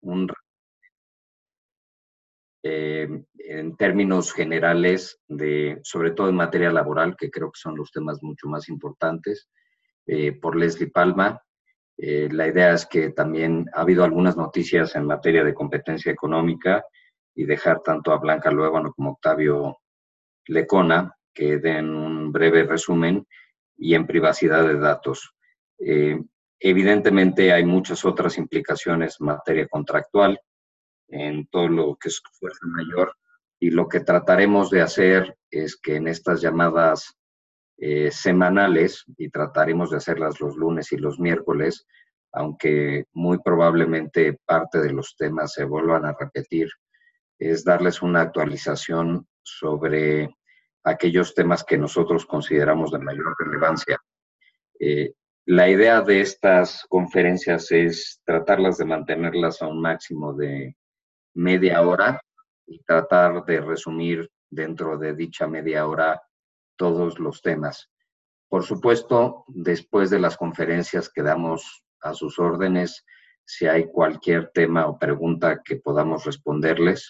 en términos generales, sobre todo en materia laboral, que creo que son los temas mucho más importantes, por Leslie Palma. La idea es que también ha habido algunas noticias en materia de competencia económica y dejar tanto a Blanca Luébano como a Octavio Lecona que den un breve resumen y en privacidad de datos. Evidentemente hay muchas otras implicaciones en materia contractual, en todo lo que es fuerza mayor, y lo que trataremos de hacer es que en estas llamadas semanales, y trataremos de hacerlas los lunes y los miércoles, aunque muy probablemente parte de los temas se vuelvan a repetir, es darles una actualización sobre aquellos temas que nosotros consideramos de mayor relevancia. La idea de estas conferencias es tratarlas de mantenerlas a un máximo de media hora y tratar de resumir dentro de dicha media hora todos los temas. Por supuesto, después de las conferencias quedamos a sus órdenes si hay cualquier tema o pregunta que podamos responderles,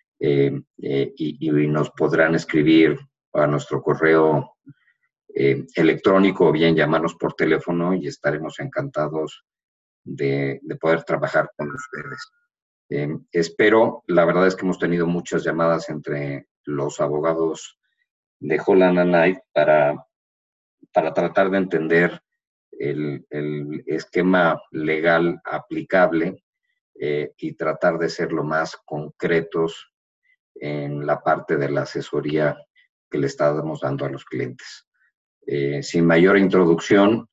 y nos podrán escribir a nuestro correo electrónico o bien llamarnos por teléfono y estaremos encantados de poder trabajar con ustedes. Espero, la verdad es que hemos tenido muchas llamadas entre los abogados de Holland & Knight para tratar de entender el esquema legal aplicable y tratar de ser lo más concretos en la parte de la asesoría que le estamos dando a los clientes. Sin mayor introducción,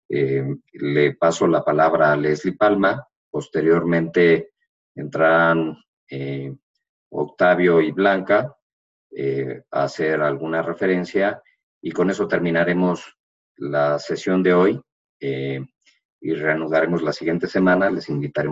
le paso la palabra a Leslie Palma. Posteriormente entrarán Octavio y Blanca a hacer alguna referencia y con eso terminaremos la sesión de hoy y reanudaremos la siguiente semana. Les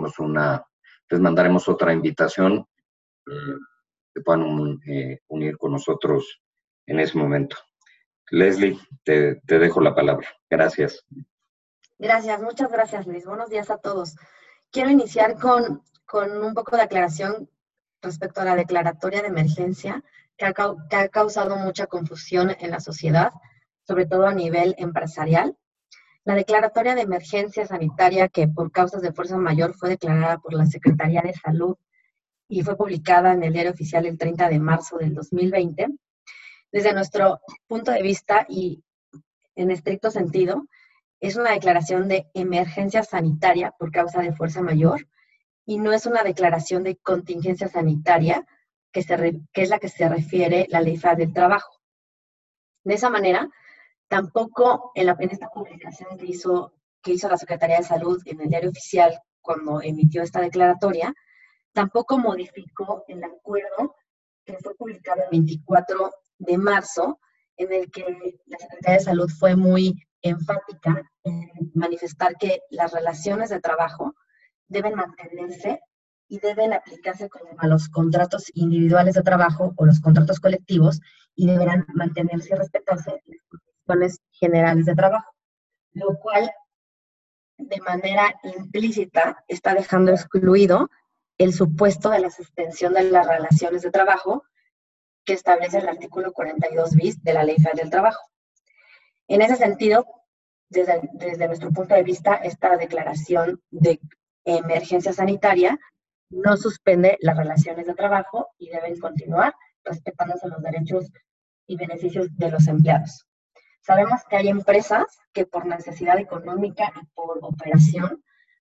mandaremos otra invitación que puedan unir con nosotros en ese momento. Leslie, te dejo la palabra. Gracias. Gracias, muchas gracias, Luis. Buenos días a todos. Quiero iniciar con un poco de aclaración respecto a la declaratoria de emergencia que ha causado mucha confusión en la sociedad, sobre todo a nivel empresarial. La declaratoria de emergencia sanitaria, que por causas de fuerza mayor fue declarada por la Secretaría de Salud y fue publicada en el Diario Oficial el 30 de marzo del 2020, desde nuestro punto de vista y en estricto sentido, es una declaración de emergencia sanitaria por causa de fuerza mayor y no es una declaración de contingencia sanitaria, que es la que se refiere la Ley Federal del Trabajo. De esa manera, tampoco en esta publicación que hizo la Secretaría de Salud en el Diario Oficial cuando emitió esta declaratoria, tampoco modificó el acuerdo que fue publicado el 24 de marzo, en el que la Secretaría de Salud fue muy enfática en manifestar que las relaciones de trabajo deben mantenerse y deben aplicarse como a los contratos individuales de trabajo o los contratos colectivos y deberán mantenerse y respetarse las condiciones generales de trabajo, lo cual de manera implícita está dejando excluido el supuesto de la suspensión de las relaciones de trabajo que establece el artículo 42 bis de la Ley Federal del Trabajo. En ese sentido, desde nuestro punto de vista, esta declaración de emergencia sanitaria no suspende las relaciones de trabajo y deben continuar respetándose los derechos y beneficios de los empleados. Sabemos que hay empresas que por necesidad económica y por operación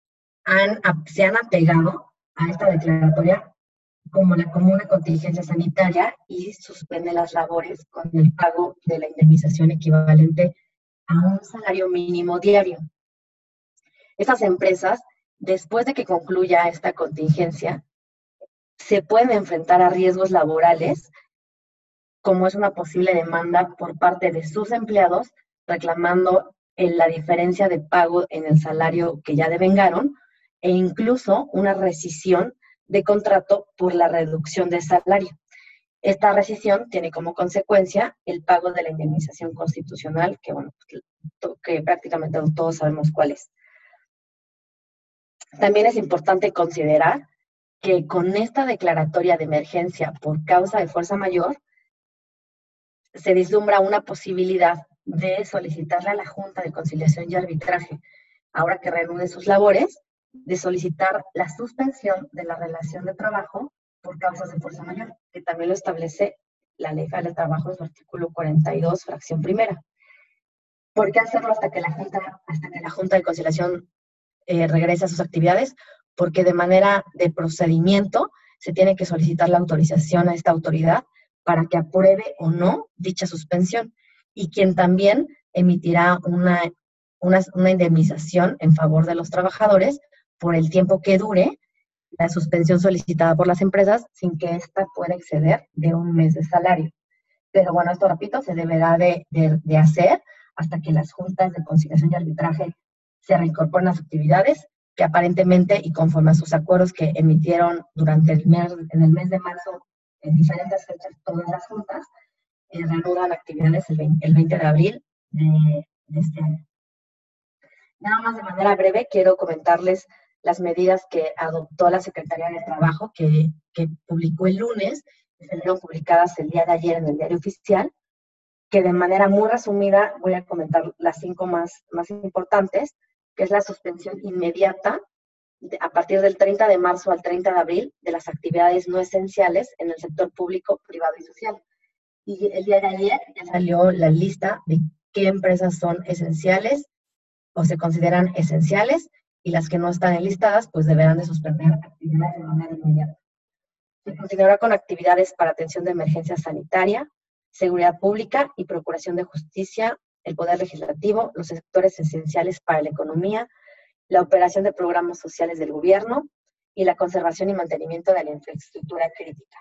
se han apegado a esta declaratoria como una contingencia sanitaria y suspende las labores con el pago de la indemnización equivalente a un salario mínimo diario. Estas empresas, después de que concluya esta contingencia, se pueden enfrentar a riesgos laborales, como es una posible demanda por parte de sus empleados, reclamando la diferencia de pago en el salario que ya devengaron, e incluso una rescisión de contrato por la reducción de salario. Esta rescisión tiene como consecuencia el pago de la indemnización constitucional, que que prácticamente todos sabemos cuál es. También es importante considerar que con esta declaratoria de emergencia por causa de fuerza mayor, se vislumbra una posibilidad de solicitarle a la Junta de Conciliación y Arbitraje, ahora que reanude sus labores, de solicitar la suspensión de la relación de trabajo por causas de fuerza mayor, que también lo establece la Ley Federal del Trabajo en su artículo 42, fracción primera. ¿Por qué hacerlo hasta que la Junta de Conciliación regrese a sus actividades? Porque de manera de procedimiento se tiene que solicitar la autorización a esta autoridad para que apruebe o no dicha suspensión, y quien también emitirá una indemnización en favor de los trabajadores por el tiempo que dure la suspensión solicitada por las empresas sin que ésta pueda exceder de un mes de salario. Pero bueno, esto, repito, se deberá de hacer hasta que las juntas de conciliación y arbitraje se reincorporen a sus actividades, que aparentemente y conforme a sus acuerdos que emitieron durante en el mes de marzo, en diferentes fechas, todas las juntas, reanudan actividades el 20 de abril de este año. Nada más de manera breve, quiero comentarles las medidas que adoptó la Secretaría de Trabajo, que publicó el lunes, que fueron publicadas el día de ayer en el Diario Oficial, que de manera muy resumida voy a comentar las 5 más importantes, que es la suspensión inmediata a partir del 30 de marzo al 30 de abril de las actividades no esenciales en el sector público, privado y social. Y el día de ayer ya salió la lista de qué empresas son esenciales o se consideran esenciales, y las que no están enlistadas pues deberán de suspender actividades de manera inmediata. Se continuará con actividades para atención de emergencia sanitaria, seguridad pública y procuración de justicia, el poder legislativo, los sectores esenciales para la economía, la operación de programas sociales del gobierno y la conservación y mantenimiento de la infraestructura crítica.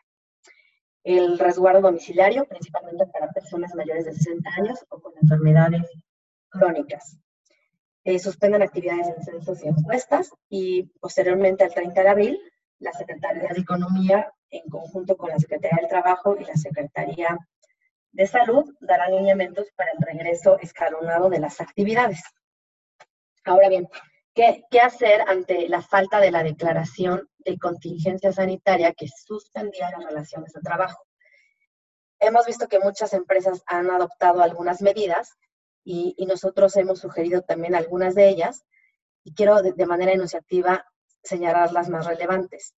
El resguardo domiciliario, principalmente para personas mayores de 60 años o con enfermedades crónicas. Suspenden actividades en censos y encuestas, y posteriormente al 30 de abril, la Secretaría de Economía, en conjunto con la Secretaría del Trabajo y la Secretaría de Salud, darán lineamientos para el regreso escalonado de las actividades. Ahora bien, ¿qué hacer ante la falta de la declaración de contingencia sanitaria que suspendía las relaciones de trabajo? Hemos visto que muchas empresas han adoptado algunas medidas y nosotros hemos sugerido también algunas de ellas, y quiero de manera enunciativa señalar las más relevantes.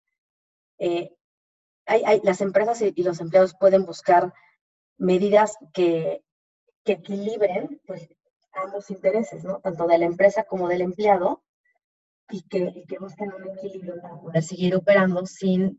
Las empresas y los empleados pueden buscar medidas que equilibren pues, ambos intereses, ¿no? Tanto de la empresa como del empleado, y que busquen un equilibrio para poder seguir operando sin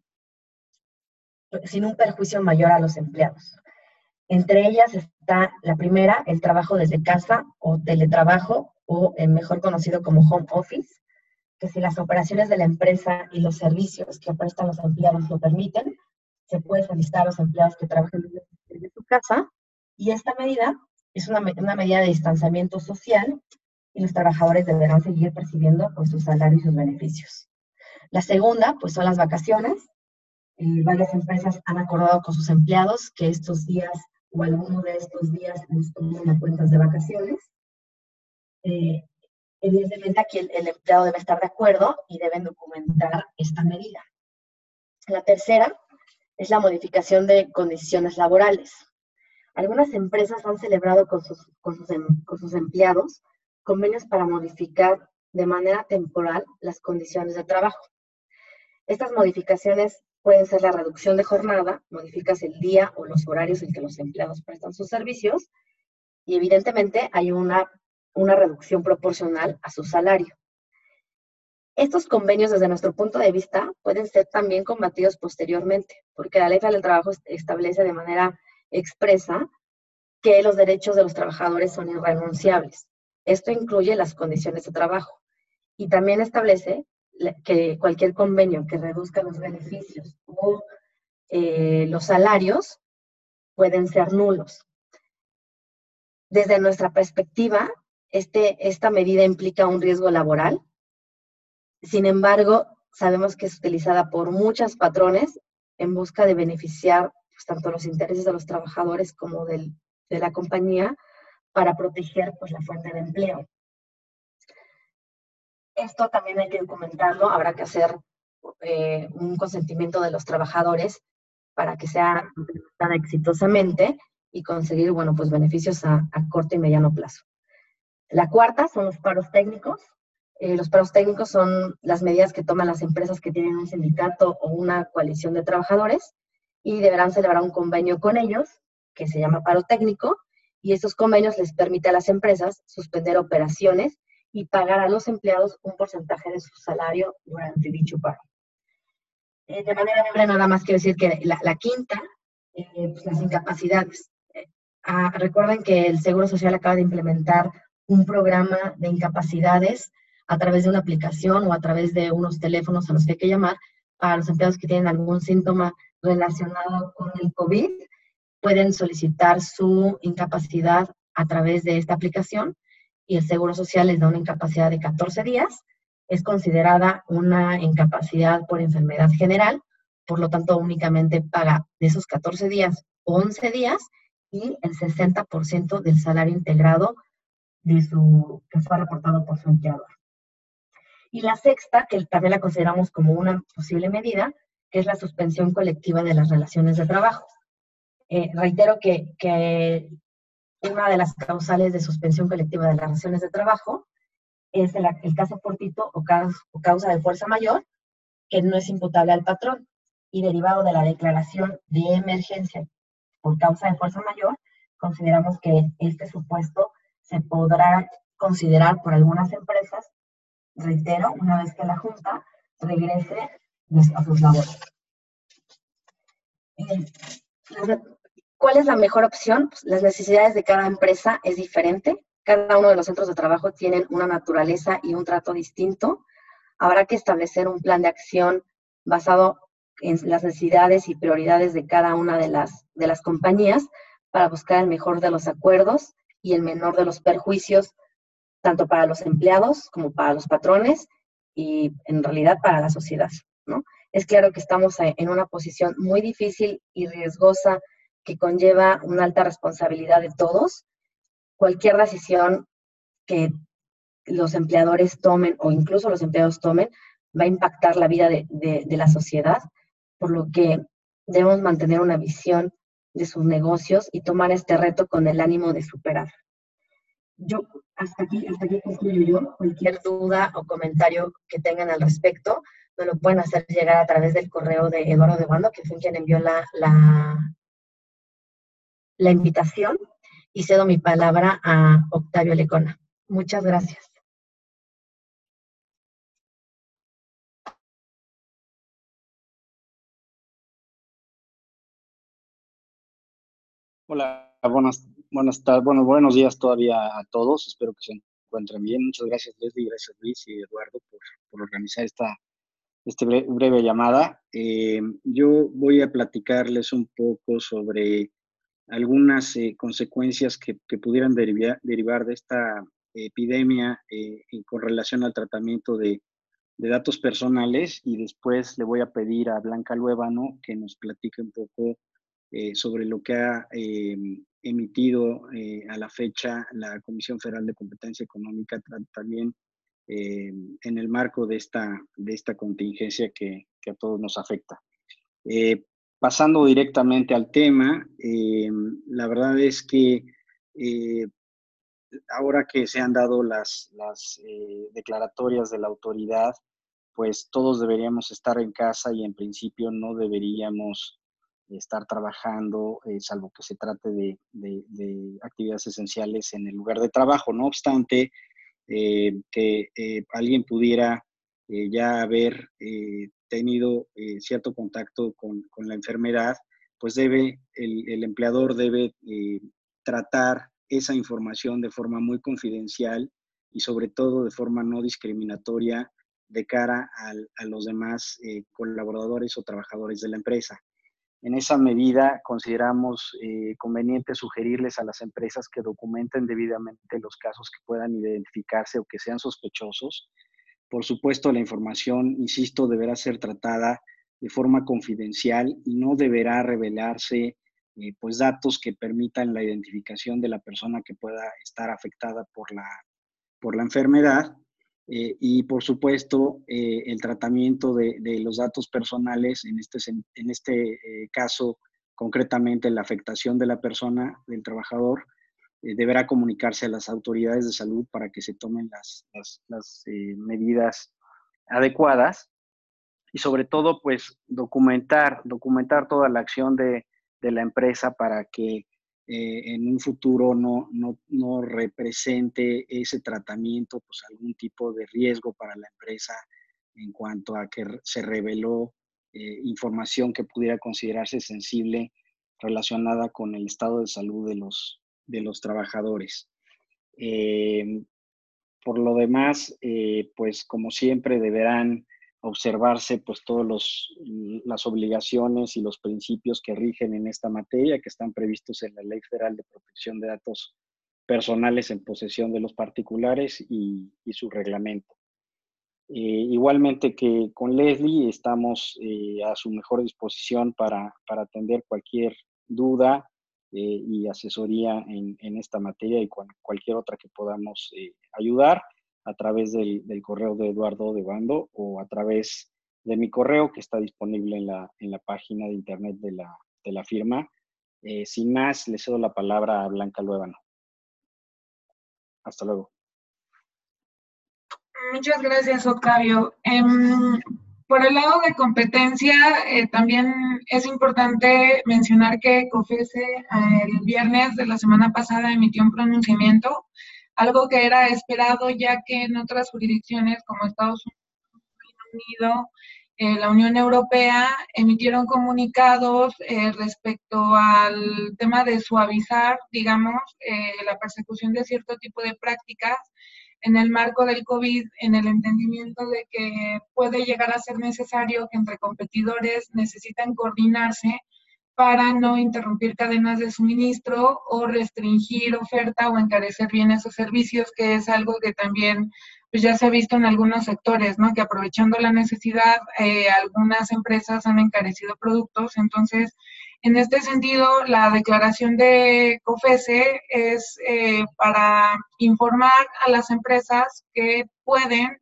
un perjuicio mayor a los empleados. Entre ellas está la primera, el trabajo desde casa o teletrabajo, o mejor conocido como home office, que si las operaciones de la empresa y los servicios que prestan los empleados lo permiten, se puede solicitar a los empleados que trabajen desde su casa, y esta medida es una medida de distanciamiento social, y los trabajadores deberán seguir percibiendo pues, sus salarios y sus beneficios. La segunda, pues son las vacaciones. Varias empresas han acordado con sus empleados que estos días o alguno de estos días los tomen a cuentas de vacaciones. Evidentemente aquí el empleado debe estar de acuerdo y deben documentar esta medida. La tercera es la modificación de condiciones laborales. Algunas empresas han celebrado con sus empleados convenios para modificar de manera temporal las condiciones de trabajo. Estas modificaciones pueden ser la reducción de jornada, modificas el día o los horarios en que los empleados prestan sus servicios, y evidentemente hay una reducción proporcional a su salario. Estos convenios, desde nuestro punto de vista, pueden ser también combatidos posteriormente, porque la Ley Federal del Trabajo establece de manera expresa que los derechos de los trabajadores son irrenunciables. Esto incluye las condiciones de trabajo, y también establece que cualquier convenio que reduzca los beneficios o los salarios pueden ser nulos. Desde nuestra perspectiva, esta medida implica un riesgo laboral. Sin embargo, sabemos que es utilizada por muchos patrones en busca de beneficiar pues, tanto los intereses de los trabajadores como de la compañía, para proteger pues, la fuente de empleo. Esto también hay que documentarlo, habrá que hacer un consentimiento de los trabajadores para que sea implementada exitosamente y conseguir, bueno, pues beneficios a corto y mediano plazo. La cuarta son los paros técnicos. Los paros técnicos son las medidas que toman las empresas que tienen un sindicato o una coalición de trabajadores y deberán celebrar un convenio con ellos, que se llama paro técnico, y estos convenios les permiten a las empresas suspender operaciones y pagar a los empleados un porcentaje de su salario durante dicho paro. De manera breve, nada más quiero decir que la quinta, pues las incapacidades. Recuerden que el Seguro Social acaba de implementar un programa de incapacidades a través de una aplicación o a través de unos teléfonos a los que hay que llamar para los empleados que tienen algún síntoma relacionado con el COVID. Pueden solicitar su incapacidad a través de esta aplicación y el Seguro Social les da una incapacidad de 14 días. Es considerada una incapacidad por enfermedad general, por lo tanto únicamente paga de esos 14 días 11 días y el 60% del salario integrado que fue reportado por su empleador. Y la sexta, que también la consideramos como una posible medida, que es la suspensión colectiva de las relaciones de trabajo. Reitero que una de las causales de suspensión colectiva de las relaciones de trabajo es el caso fortuito o causa de fuerza mayor, que no es imputable al patrón, y derivado de la declaración de emergencia por causa de fuerza mayor, consideramos que este supuesto se podrá considerar por algunas empresas, reitero, una vez que la Junta regrese a sus labores. ¿Cuál es la mejor opción? Pues las necesidades de cada empresa es diferente. Cada uno de los centros de trabajo tienen una naturaleza y un trato distinto. Habrá que establecer un plan de acción basado en las necesidades y prioridades de cada una de las compañías para buscar el mejor de los acuerdos y el menor de los perjuicios, tanto para los empleados como para los patrones y en realidad para la sociedad, ¿no? Es claro que estamos en una posición muy difícil y riesgosa que conlleva una alta responsabilidad de todos. Cualquier decisión que los empleadores tomen o incluso los empleados tomen va a impactar la vida de la sociedad, por lo que debemos mantener una visión de sus negocios y tomar este reto con el ánimo de superar. Yo hasta aquí concluyo yo. Cualquier duda o comentario que tengan al respecto, me lo pueden hacer llegar a través del correo de Eduardo de Wando, que fue quien envió la invitación, y cedo mi palabra a Octavio Lecona. Muchas gracias. Hola, buenos días todavía a todos. Espero que se encuentren bien. Muchas gracias, Leslie, gracias, Luis y Eduardo, por organizar esta breve llamada. Yo voy a platicarles un poco sobre algunas consecuencias que pudieran derivar de esta epidemia con relación al tratamiento de datos personales, y después le voy a pedir a Blanca Luébano que nos platique un poco sobre lo que ha emitido a la fecha la Comisión Federal de Competencia Económica, también en el marco de esta contingencia que a todos nos afecta. Pasando directamente al tema, la verdad es que ahora que se han dado las declaratorias de la autoridad, pues todos deberíamos estar en casa y en principio no deberíamos estar trabajando, salvo que se trate de actividades esenciales en el lugar de trabajo. No obstante, que alguien pudiera ya haber tenido cierto contacto con la enfermedad, pues el empleador debe tratar esa información de forma muy confidencial y sobre todo de forma no discriminatoria de cara a los demás colaboradores o trabajadores de la empresa. En esa medida, consideramos conveniente sugerirles a las empresas que documenten debidamente los casos que puedan identificarse o que sean sospechosos. Por supuesto, la información, insisto, deberá ser tratada de forma confidencial y no deberá revelarse pues datos que permitan la identificación de la persona que pueda estar afectada por la enfermedad. y por supuesto el tratamiento de los datos personales, en este caso concretamente la afectación de la persona, del trabajador, deberá comunicarse a las autoridades de salud para que se tomen las medidas adecuadas y sobre todo pues documentar toda la acción de la empresa para que en un futuro no represente ese tratamiento pues algún tipo de riesgo para la empresa en cuanto a que se reveló información que pudiera considerarse sensible relacionada con el estado de salud de los trabajadores. Por lo demás, pues como siempre deberán observarse pues las obligaciones y los principios que rigen en esta materia, que están previstos en la Ley Federal de Protección de Datos Personales en posesión de los particulares y su reglamento. Igualmente que con Leslie estamos a su mejor disposición para atender cualquier duda y asesoría en esta materia y con cualquier otra que podamos ayudar a través del correo de Eduardo de Bando o a través de mi correo que está disponible en la página de internet de la firma. Sin más, le cedo la palabra a Blanca Luébano. Hasta luego. Muchas gracias, Octavio. Por el lado de competencia, también es importante mencionar que COFESE el viernes de la semana pasada emitió un pronunciamiento, algo que era esperado ya que en otras jurisdicciones como Estados Unidos, la Unión Europea emitieron comunicados respecto al tema de suavizar, digamos, la persecución de cierto tipo de prácticas en el marco del COVID, en el entendimiento de que puede llegar a ser necesario que entre competidores necesitan coordinarse para no interrumpir cadenas de suministro o restringir oferta o encarecer bienes o servicios, que es algo que también pues ya se ha visto en algunos sectores, ¿no? Que aprovechando la necesidad, algunas empresas han encarecido productos. Entonces, en este sentido, la declaración de COFESE es para informar a las empresas que pueden,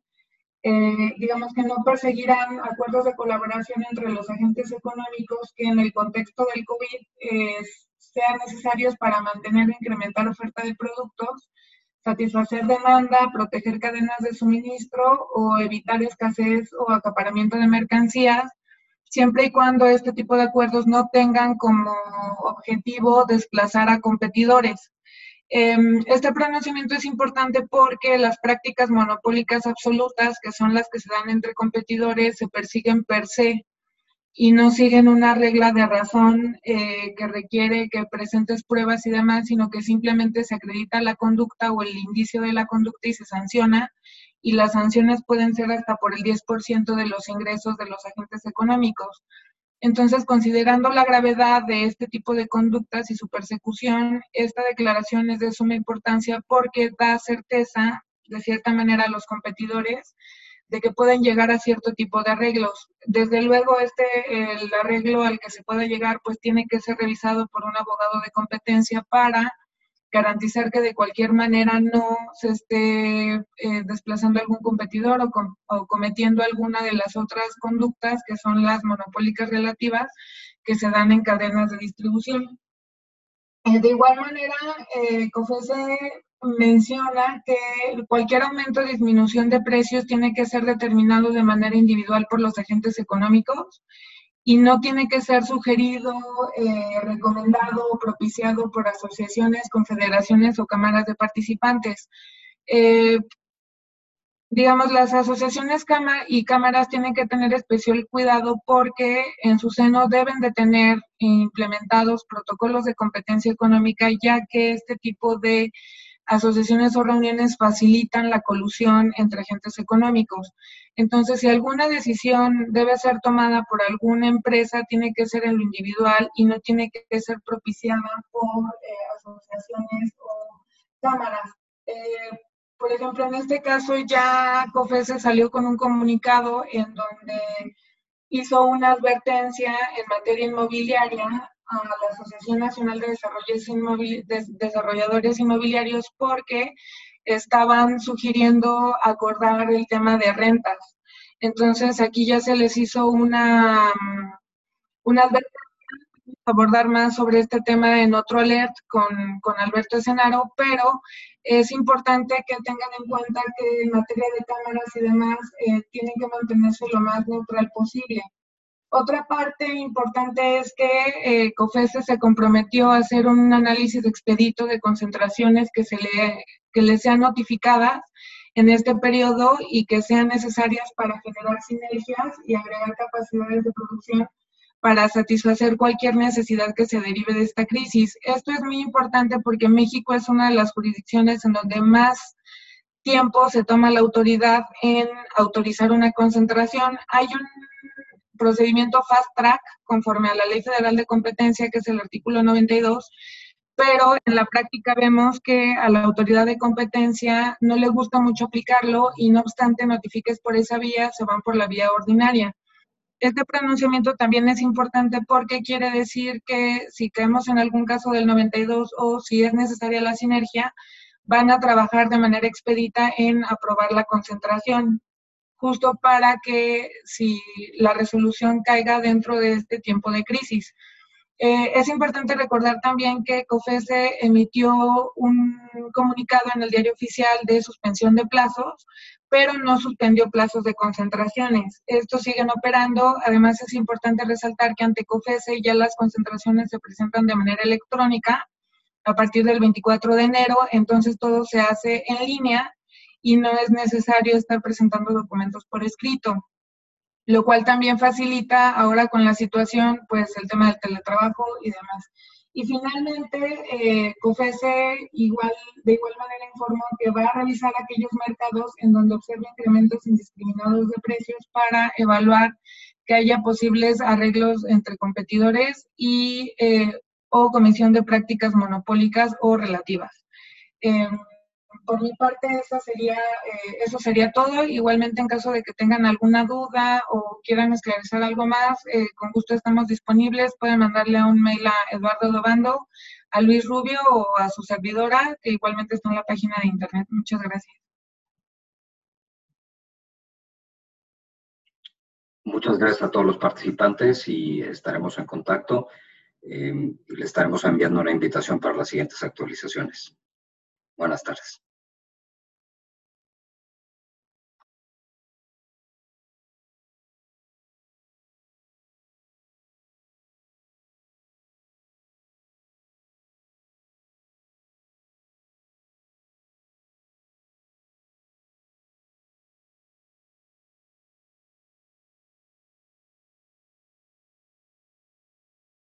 digamos que no perseguirán acuerdos de colaboración entre los agentes económicos que en el contexto del COVID sean necesarios para mantener o incrementar oferta de productos, satisfacer demanda, proteger cadenas de suministro o evitar escasez o acaparamiento de mercancías, siempre y cuando este tipo de acuerdos no tengan como objetivo desplazar a competidores. Este pronunciamiento es importante porque las prácticas monopólicas absolutas, que son las que se dan entre competidores, se persiguen per se y no siguen una regla de razón que requiere que presentes pruebas y demás, sino que simplemente se acredita la conducta o el indicio de la conducta y se sanciona, y las sanciones pueden ser hasta por el 10% de los ingresos de los agentes económicos. Entonces, considerando la gravedad de este tipo de conductas y su persecución, esta declaración es de suma importancia porque da certeza, de cierta manera, a los competidores de que pueden llegar a cierto tipo de arreglos. Desde luego, el arreglo al que se pueda llegar, pues tiene que ser revisado por un abogado de competencia para garantizar que de cualquier manera no se esté desplazando algún competidor o cometiendo alguna de las otras conductas que son las monopólicas relativas que se dan en cadenas de distribución. De igual manera, COFESE menciona que cualquier aumento o disminución de precios tiene que ser determinado de manera individual por los agentes económicos y no tiene que ser sugerido, recomendado o propiciado por asociaciones, confederaciones o cámaras de participantes. Digamos, las asociaciones y cámaras tienen que tener especial cuidado porque en su seno deben de tener implementados protocolos de competencia económica, ya que este tipo de asociaciones o reuniones facilitan la colusión entre agentes económicos. Entonces, si alguna decisión debe ser tomada por alguna empresa, tiene que ser en lo individual y no tiene que ser propiciada por asociaciones o cámaras. Por ejemplo, en este caso ya COFESE salió con un comunicado en donde hizo una advertencia en materia inmobiliaria a la Asociación Nacional de Desarrolladores Inmobiliarios porque estaban sugiriendo acordar el tema de rentas. Entonces aquí ya se les hizo una advertencia, abordar más sobre este tema en otro alert con Alberto Escenaro, pero es importante que tengan en cuenta que en materia de cámaras y demás tienen que mantenerse lo más neutral posible. Otra parte importante es que COFESE se comprometió a hacer un análisis expedito de concentraciones que le sean notificadas en este periodo y que sean necesarias para generar sinergias y agregar capacidades de producción para satisfacer cualquier necesidad que se derive de esta crisis. Esto es muy importante porque México es una de las jurisdicciones en donde más tiempo se toma la autoridad en autorizar una concentración. Hay un procedimiento fast track conforme a la Ley Federal de Competencia, que es el artículo 92, pero en la práctica vemos que a la autoridad de competencia no le gusta mucho aplicarlo y no obstante notifiques por esa vía, se van por la vía ordinaria. Este pronunciamiento también es importante porque quiere decir que si caemos en algún caso del 92 o si es necesaria la sinergia, van a trabajar de manera expedita en aprobar la concentración, justo para que si la resolución caiga dentro de este tiempo de crisis. Es importante recordar también que COFESE emitió un comunicado en el diario oficial de suspensión de plazos, pero no suspendió plazos de concentraciones. Estos siguen operando. Además, es importante resaltar que ante COFESE ya las concentraciones se presentan de manera electrónica a partir del 24 de enero, entonces todo se hace en línea y no es necesario estar presentando documentos por escrito, lo cual también facilita ahora con la situación, pues el tema del teletrabajo y demás. Y finalmente, COFESE de igual manera informó que va a revisar aquellos mercados en donde observa incrementos indiscriminados de precios para evaluar que haya posibles arreglos entre competidores y o comisión de prácticas monopólicas o relativas. Por mi parte, eso sería todo. Igualmente, en caso de que tengan alguna duda o quieran esclarecer algo más, con gusto estamos disponibles. Pueden mandarle un mail a Eduardo Dobando, a Luis Rubio o a su servidora, que igualmente está en la página de internet. Muchas gracias. Muchas gracias a todos los participantes y estaremos en contacto y le estaremos enviando una invitación para las siguientes actualizaciones. Buenas tardes.